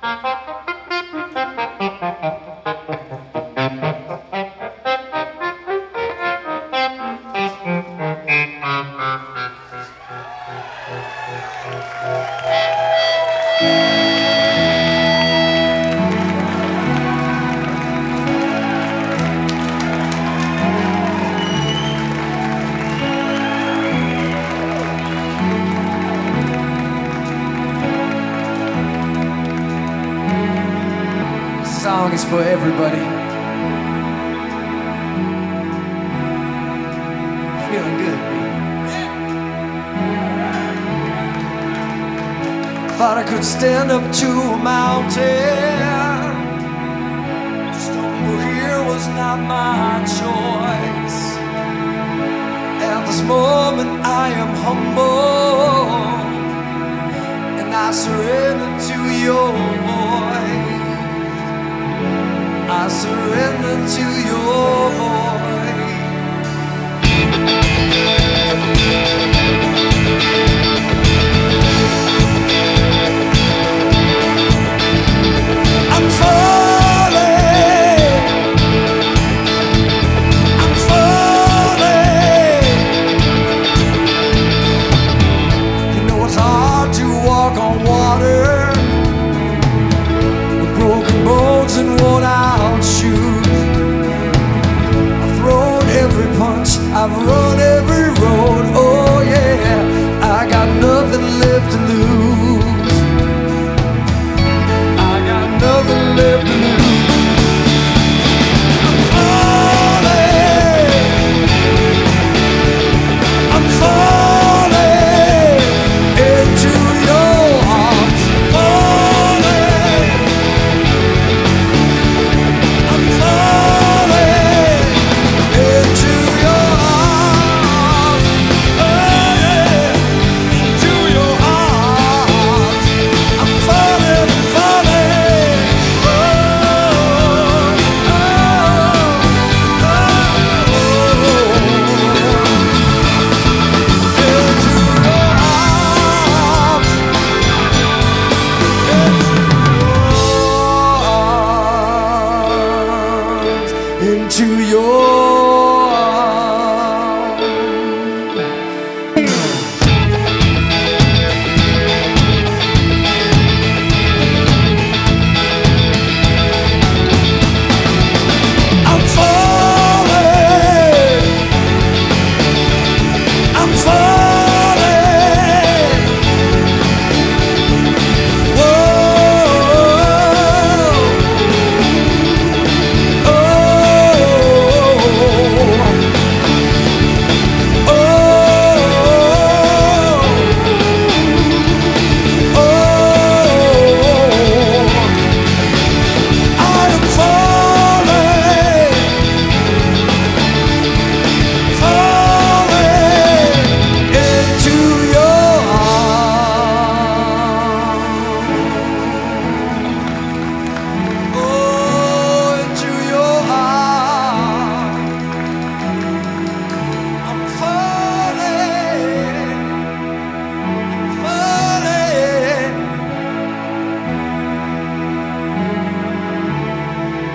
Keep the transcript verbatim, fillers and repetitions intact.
This song is for everybody. Feeling good, man. Thought I could stand up to a mountain. To stumble here was not my choice. At this moment I am humble, and I surrender to your voice. I surrender to